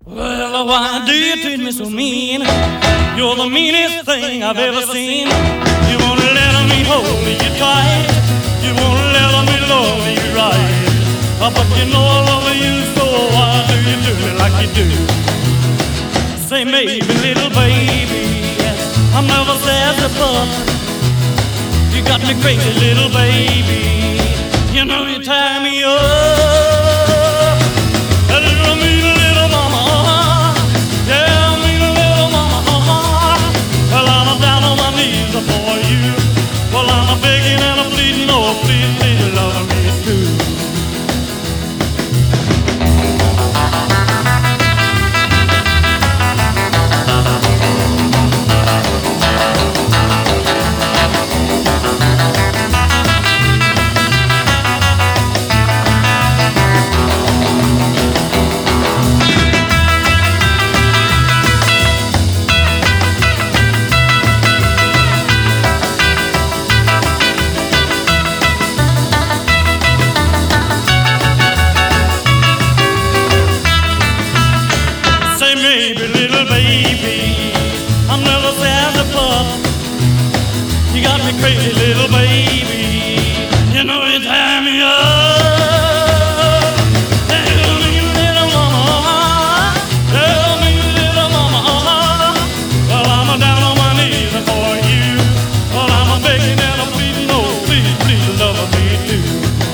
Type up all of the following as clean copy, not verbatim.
Well, why do you treat me so mean? You're the meanest thing I've ever seen. You won't let me hold you tight. You won't let me love you right. But you know I love you, so why do you do me like you do? Say maybe, little baby, yes, I'm never sad as fuck. You got me crazy, little baby. You know you tie me up. For you, well, I'm a begging and a pleading, oh, please, please love me too. Maybe, little baby, I'm never sad to fuck. You got me crazy, little baby. You know you tie me up. Tell me, little mama, tell me, little mama. Well, I'm down on my knees for you. Well, I'm begging and I'm pleading, oh, please, please love me too.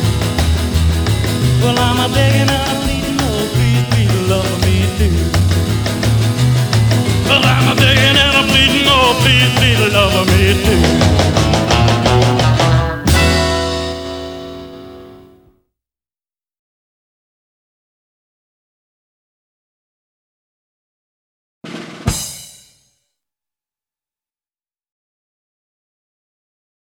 Well, I'm begging and I'm pleading, oh, please, please love me too. Well, I'm begging and I'm pleading, oh, please, please love me too.